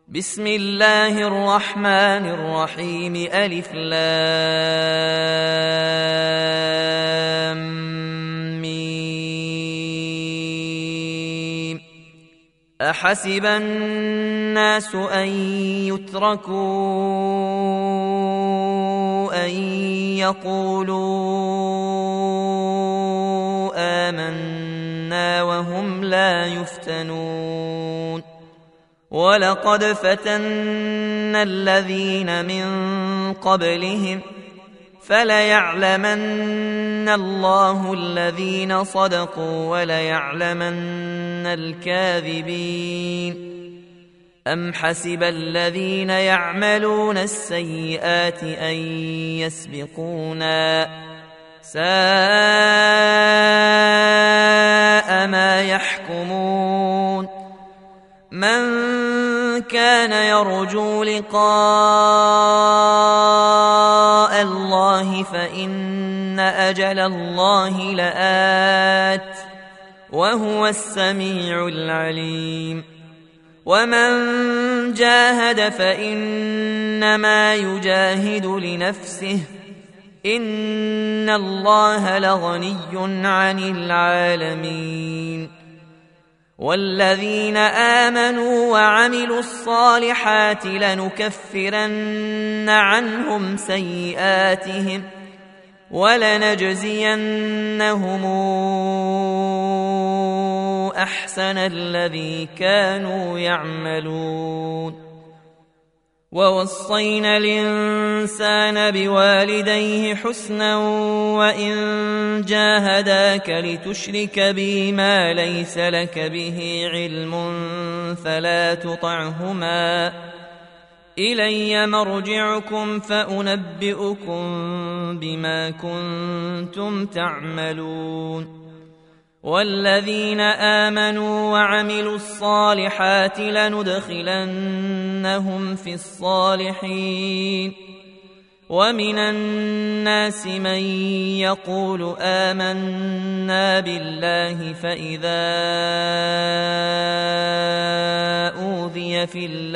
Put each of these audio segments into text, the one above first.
بسم الله الرحمن الرحيم ألف لام ميم أحسب الناس أن يتركوا أن يقولوا آمنا وهم لا يفتنون ولقد فتنا الذين من قبلهم فليعلمن الله الذين صدقوا وليعلمن الكاذبين أم حسب الذين يعملون السيئات أن يسبقونا ساء ما يحكمون من كان يرجو لقاء الله فإن أجل الله لآت وهو السميع العليم ومن جاهد فإنما يجاهد لنفسه إن الله لغني عن العالمين والذين آمنوا وعملوا الصالحات لنكفرن عنهم سيئاتهم ولنجزينهم أحسن الذي كانوا يعملون ووصينا الإنسان بوالديه حسنا وإن جاهداك لتشرك بي ما ليس لك به علم فلا تطعهما إلي مرجعكم فأنبئكم بما كنتم تعملون والذين آمنوا وعملوا الصالحات لندخلنهم في الصالحين ومن الناس من يقول آمنا بالله فإذا أوذي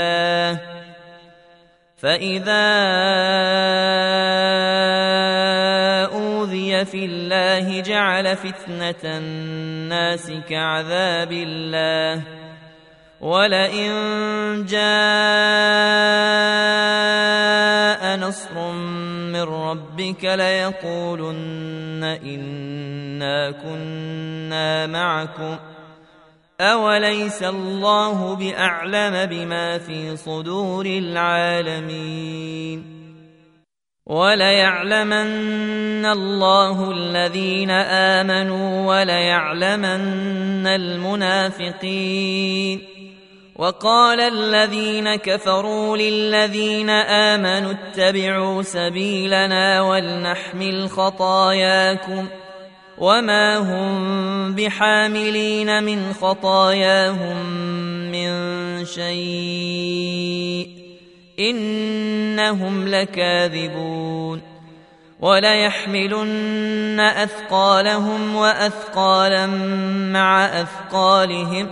في الله جعل فتنة الناس كعذاب الله ولئن جاء نصر من ربك ليقولن إنا كنا معكم أوليس الله بأعلم بما في صدور العالمين وليعلمن الله الذين آمنوا وليعلمن المنافقين وقال الذين كفروا للذين آمنوا اتبعوا سبيلنا ولنحمل خطاياكم وما هم بحاملين من خطاياهم من شيء إنهم لكاذبون وليحملن أثقالهم وأثقالا مع أثقالهم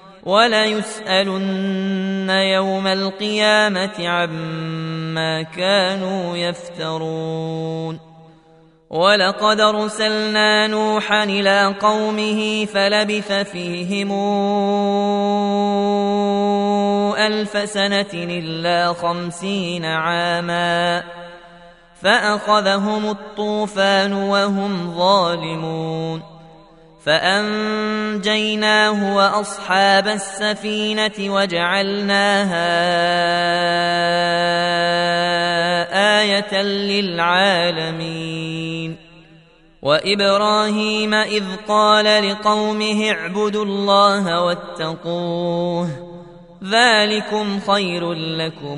وليسألن يوم القيامة عما كانوا يفترون ولقد أرسلنا نوحا إلى قومه فلبث فيهم 1000 سنة إلا 50 عاما فأخذهم الطوفان وهم ظالمون فأنجيناه وأصحاب السفينة وجعلناها آية للعالمين وإبراهيم إذ قال لقومه اعبدوا الله واتقوه ذلكم خير لكم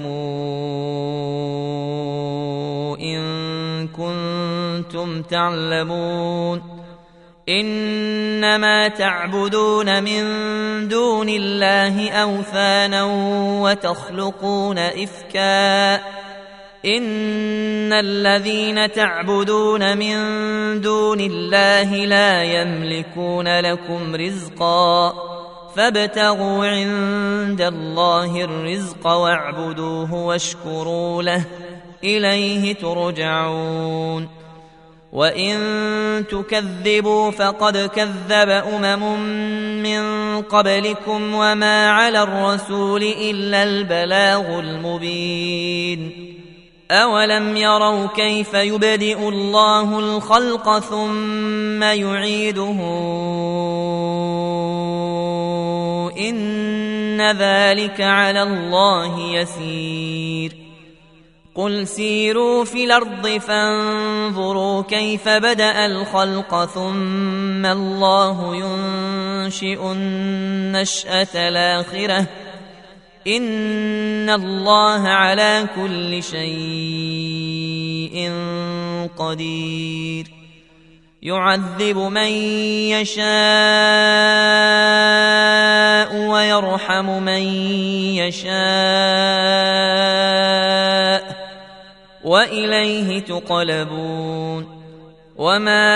إن كنتم تعلمون إنما تعبدون من دون الله أوثانا وتخلقون إفكا إن الذين تعبدون من دون الله لا يملكون لكم رزقا فابتغوا عند الله الرزق واعبدوه واشكروا له إليه ترجعون وإن تكذبوا فقد كذب من قبلكم وما على الرسول إلا البلاغ المبين أولم يروا كيف يبدئ الله الخلق ثم يعيده إن ذلك على الله يسير قل سيروا في الأرض فانظروا كيف بدأ الخلق ثم الله ينشئ النشأة الآخرة إن الله على كل شيء قدير يعذب من يشاء ويرحم من يشاء وإليه تقلبون وما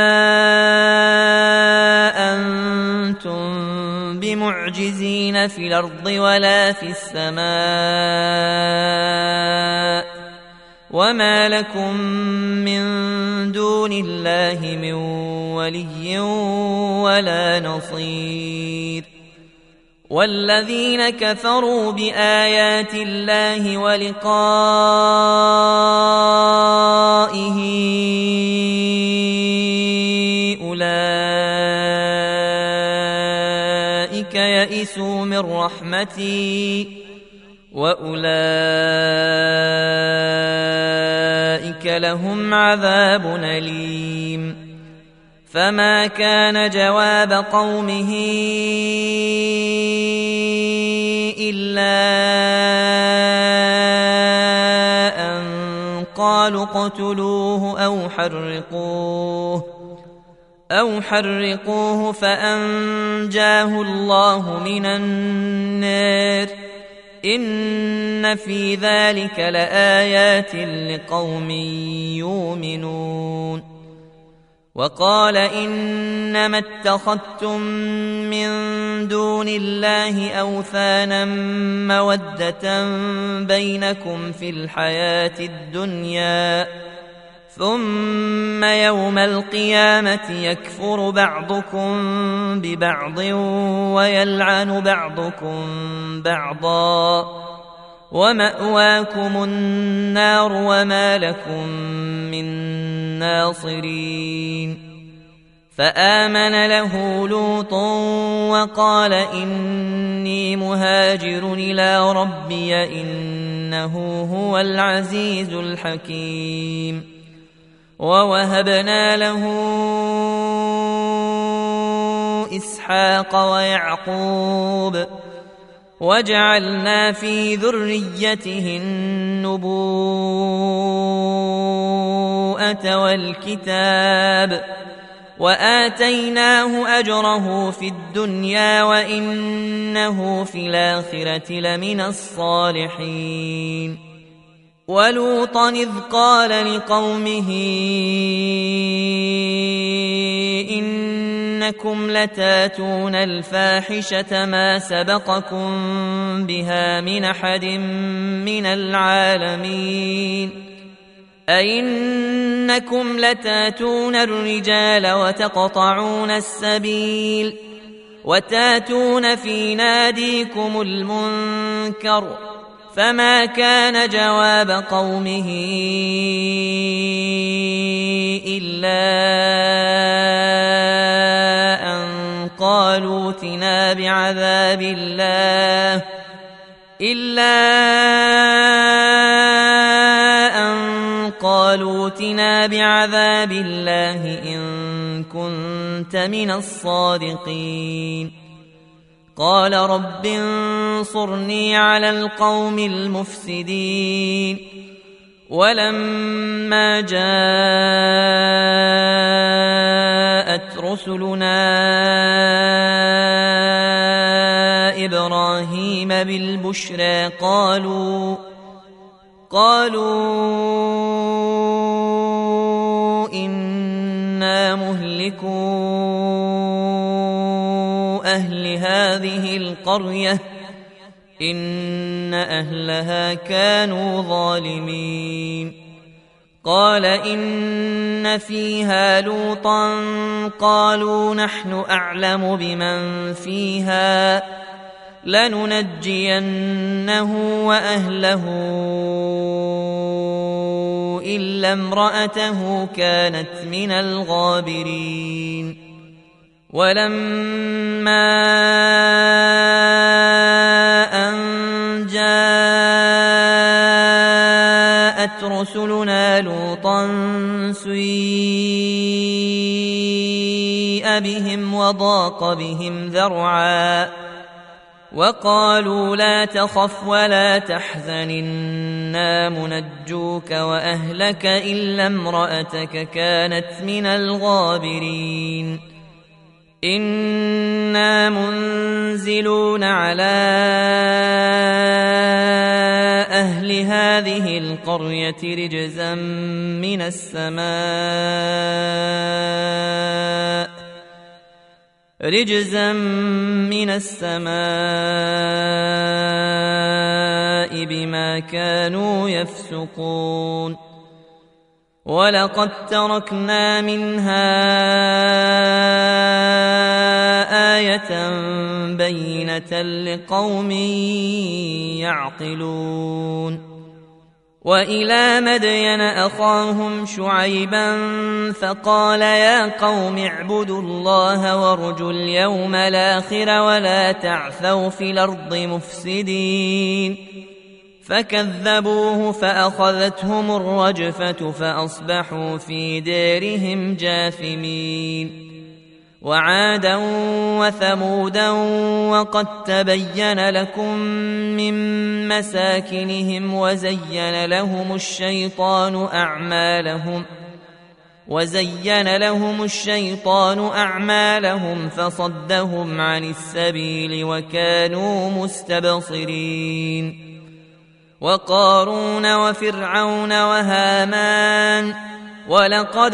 أنتم بمعجزين في الأرض ولا في السماء وما لكم من دون الله من ولي ولا نصير والذين كفروا بآيات الله ولقائه أولئك يئسوا من رحمتي وأولئك لهم عذاب أليم فما كان جواب قومه إلا أن قالوا اقتلوه أو حرقوه فأنجاه الله من النار إن في ذلك لآيات لقوم يؤمنون وقال إنما اتخذتم من دون الله أوثانا مودة بينكم في الحياة الدنيا ثم يوم القيامة يكفر بعضكم ببعض ويلعن بعضكم بعضا ومأواكم النار وما لكم من ناصرين فآمن له لوط وقال إني مهاجر إلى ربي إنه هو العزيز الحكيم ووهبنا له إسحاق ويعقوب وجعلنا في ذريته النبوءة والكتاب وآتيناه أجره في الدنيا وإنه في الآخرة لمن الصالحين ولوطا إذ قال لقومه إنكم لتاتون الفاحشة ما سبقكم بها من أحد من العالمين أئنكم لتاتون الرجال وتقطعون السبيل وتاتون في ناديكم المنكر فما كان جواب قومه إلا أن قالوا ائتنا بعذاب الله إن كنت من الصادقين قال رب انصرني على القوم المفسدين ولما جاءت رسلنا إبراهيم بالبشرى قالوا إنا مهلكو أهل هذا هذه القرية إن أهلها كانوا ظالمين قال إن فيها لوطا قالوا نحن أعلم بمن فيها لننجينه وأهله إلا امرأته كانت من الغابرين ولما أن جاءت رسلنا لوطا سيء بهم وضاق بهم ذرعا وقالوا لا تخف ولا تحزن إنا منجوك وأهلك إلا امرأتك كانت من الغابرين إنا منزلون على أهل هذه القرية رجزا من السماء بما كانوا يفسقون ولقد تركنا منها آية بينة لقوم يعقلون وإلى مدين أخاهم شعيبا فقال يا قوم اعبدوا الله وارجوا اليوم الآخر ولا تعثوا في الأرض مفسدين فكذبوه فأخذتهم الرجفة فأصبحوا في دارهم جاثمين وعادا وثمودا وقد تبين لكم من مساكنهم وزين لهم الشيطان أعمالهم فصدهم عن السبيل وكانوا مستبصرين وقارون وفرعون وهامان ولقد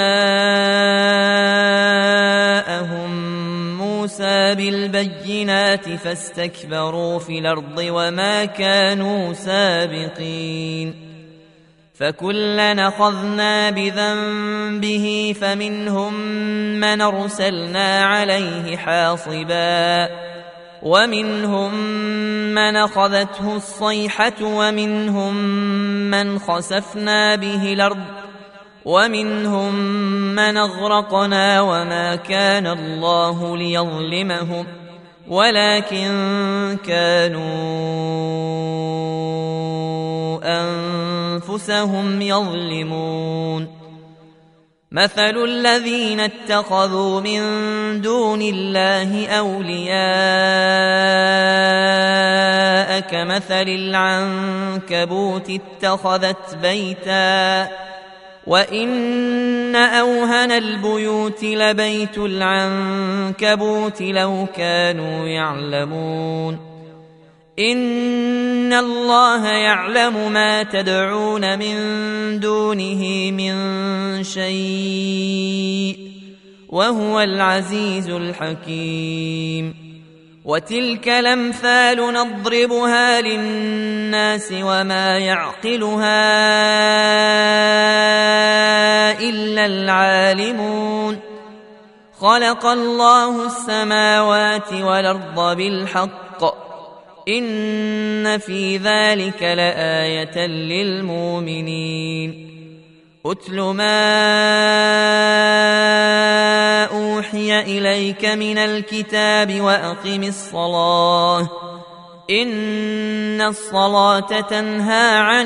جاءهم موسى بالبينات فاستكبروا في الأرض وما كانوا سابقين فكلا أخذنا بذنبه فمنهم من أرسلنا عليه حاصبا ومنهم من أخذته الصيحة ومنهم من خسفنا به الأرض ومنهم من أغرقنا وما كان الله ليظلمهم ولكن كانوا أنفسهم يظلمون مثل الذين اتخذوا من دون الله أولياء كمثل العنكبوت اتخذت بيتا وإن أوهن البيوت لبيت العنكبوت لو كانوا يعلمون إن الله يعلم ما تدعون من دونه من شيء وهو العزيز الحكيم وتلك الأمثال نضربها للناس وما يعقلها إلا العالمون خلق الله السماوات والأرض بالحق إن في ذلك لآية للمؤمنين أتل ما أوحي إليك من الكتاب وأقم الصلاة إن الصلاة تنهى عن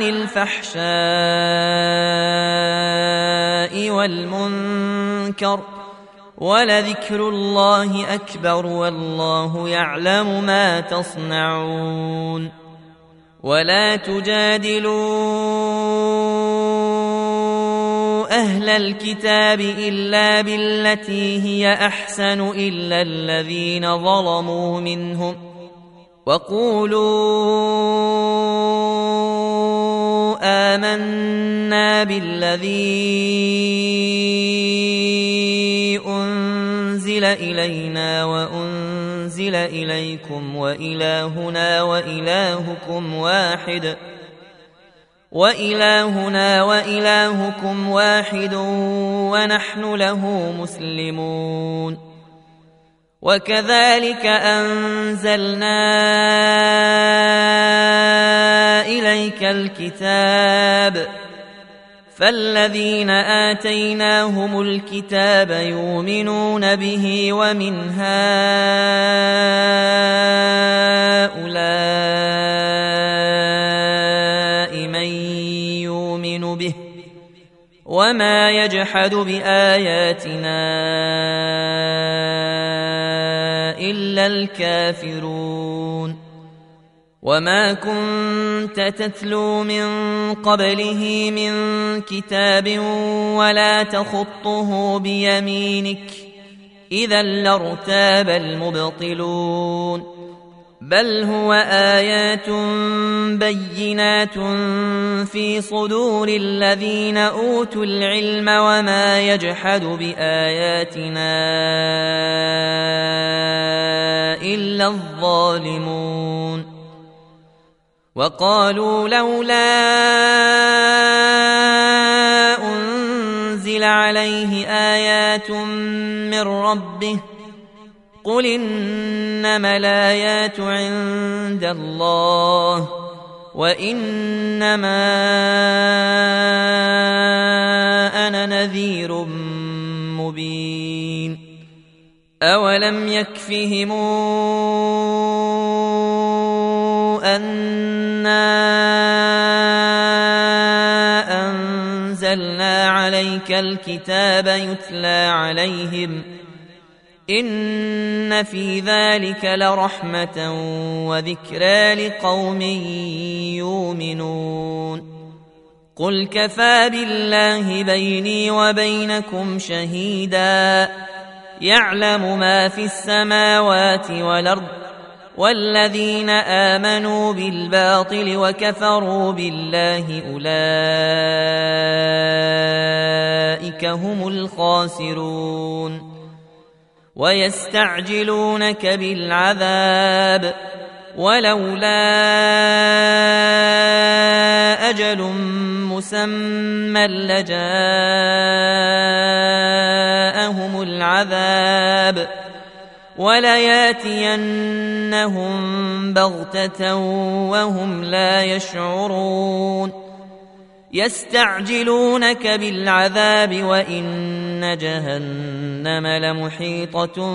الفحشاء والمنكر ولذكر الله أكبر والله يعلم ما تصنعون ولا تجادلوا أهل الكتاب إلا بالتي هي أحسن إلا الذين ظلموا منهم وقولوا آمنا بالذي أنزل إلينا وأنزل إليكم بينكم وإلهنا وإلهكم واحد ونحن له مسلمون. وكذلك أنزلنا إليك الكتاب فالذين آتيناهم الكتاب يؤمنون به ومن هؤلاء من يؤمن به وما يجحد بآياتنا إلا الكافرون. وما كنت تتلو من قبله من كتاب ولا تخطه بيمينك إذا لارتاب المبطلون، بل هو آيات بينات في صدور الذين أوتوا العلم وما يجحد بآياتنا إلا الظالمون. وقالوا لولا أنزل عليه آيات من ربه قل إنما الآيات عند الله وإنما أنا نذير مبين. أولم يكفهم أنا أنزلنا عليك الكتاب يتلى عليهم إن في ذلك لرحمة وذكرى لقوم يؤمنون. قل كفى بالله بيني وبينكم شهيدا يعلم ما في السماوات والأرض والذين آمنوا بالباطل وكفروا بالله أولئك هم الخاسرون. ويستعجلونك بالعذاب ولولا أجل مسمى لجاءهم العذاب ولياتينهم بغتة وهم لا يشعرون. يستعجلونك بالعذاب وإن جهنم لمحيطة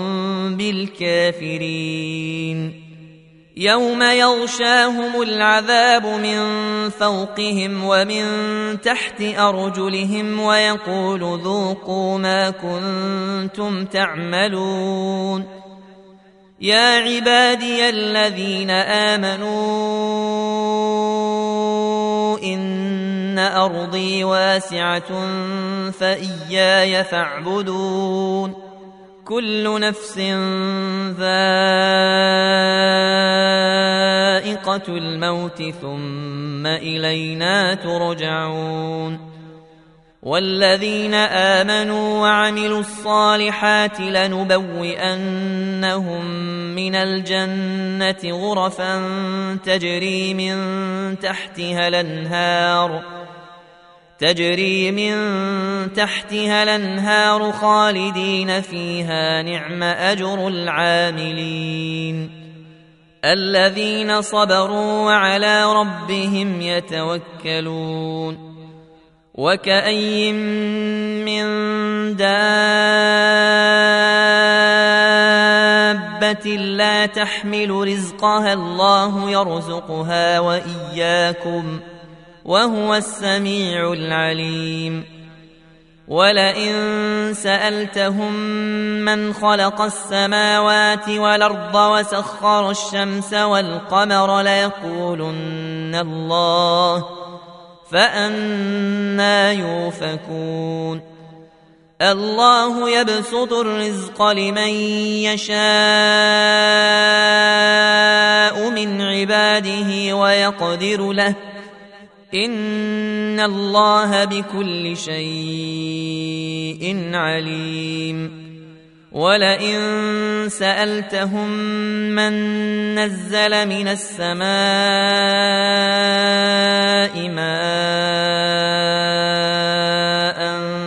بالكافرين. يوم يغشاهم العذاب من فوقهم ومن تحت أرجلهم ويقول ذوقوا ما كنتم تعملون. يا عبادي الذين آمنوا إن أرضي واسعة فإياي فاعبدون. كل نفس ذائقة الموت ثم إلينا ترجعون. والذين آمنوا وعملوا الصالحات لنبوئنهم من الجنة غرفا تجري من تحتها الأنهار خالدين فيها نعم أجر العاملين الذين صبروا وعلى ربهم يتوكلون. وكأي من دابة لا تحمل رزقها الله يرزقها وإياكم وهو السميع العليم. ولئن سألتهم من خلق السماوات والأرض وسخر الشمس والقمر ليقولن الله فأنى يؤفكون. الله يبسط الرزق لمن يشاء من عباده ويقدر له إن الله بكل شيء عليم. ولئن سألتهم من نزل من السماء ماء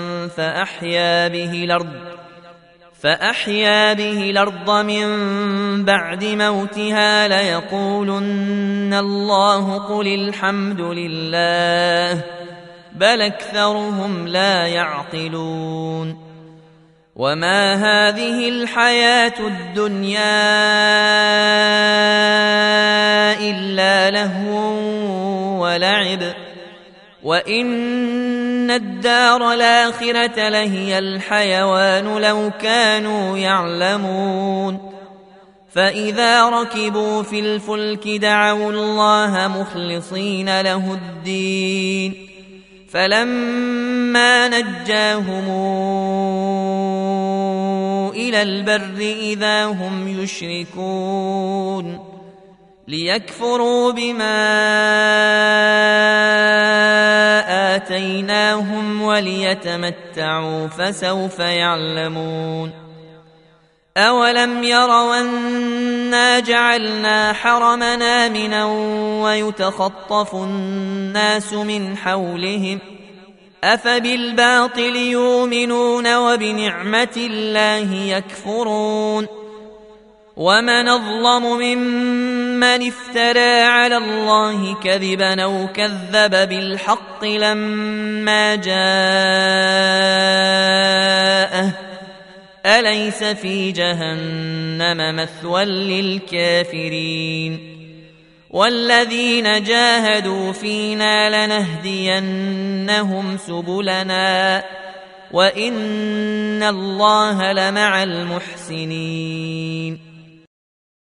فأحيا به الأرض من بعد موتها ليقولن الله قل الحمد لله بل أكثرهم لا يعقلون وما هذه الحياة الدنيا إلا لهو ولعب وإن الدار الآخرة لهي الحيوان لو كانوا يعلمون فإذا ركبوا في الفلك دعوا الله مخلصين له الدين فلما نجاهم إلى البر إذا هم يشركون ليكفروا بما آتيناهم وليتمتعوا فسوف يعلمون أولم يروا أنا جعلنا حرمنا آمنا ويتخطف الناس من حولهم أفبالباطل يؤمنون وبنعمة الله يكفرون ومن أظلم ممن افترى على الله كذبا أو كذب بالحق لما جاءه أليس في جهنم مثوى للكافرين والذين جاهدوا فينا لنهدينهم سبلنا وإن الله لمع المحسنين